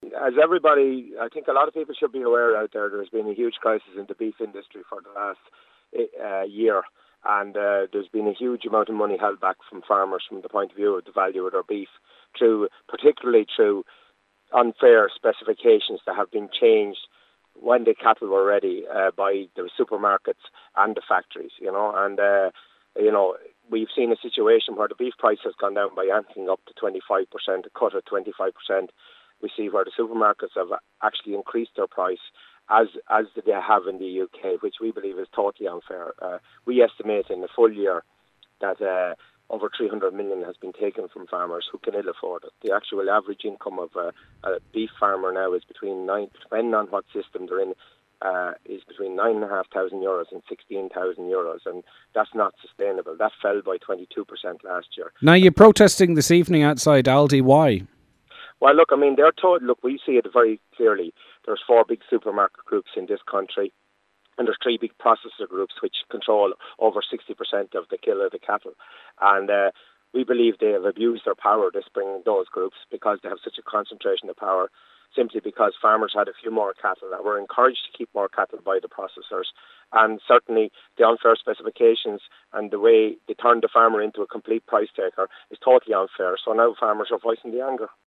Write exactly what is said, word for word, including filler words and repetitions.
as everybody, I think a lot of people should be aware out there, there's been a huge crisis in the beef industry for the last uh, year. And uh, there's been a huge amount of money held back from farmers from the point of view of the value of their beef, through, particularly through unfair specifications that have been changed when the cattle were ready uh, by the supermarkets and the factories, you know. And, uh, you know, we've seen a situation where the beef price has gone down by anything up to twenty-five percent, a cut of twenty-five percent. We see where the supermarkets have actually increased their price, as as they have in the U K, which we believe is totally unfair. Uh, we estimate in the full year that uh, over three hundred million has been taken from farmers who can ill afford it. The actual average income of a, a beef farmer now is between nine, depending on what system they're in, uh, is between nine and a half thousand euros and sixteen thousand euros, and that's not sustainable. That fell by twenty-two percent last year. Now, you're protesting this evening outside Aldi. Why? Well, look, I mean, they're told, look, we see it very clearly. There's four big supermarket groups in this country, and there's three big processor groups which control over sixty percent of the kill of the cattle. And uh, we believe they have abused their power, this bringing those groups, because they have such a concentration of power, simply because farmers had a few more cattle that were encouraged to keep more cattle by the processors. And certainly the unfair specifications and the way they turned the farmer into a complete price taker is totally unfair. So now farmers are voicing the anger.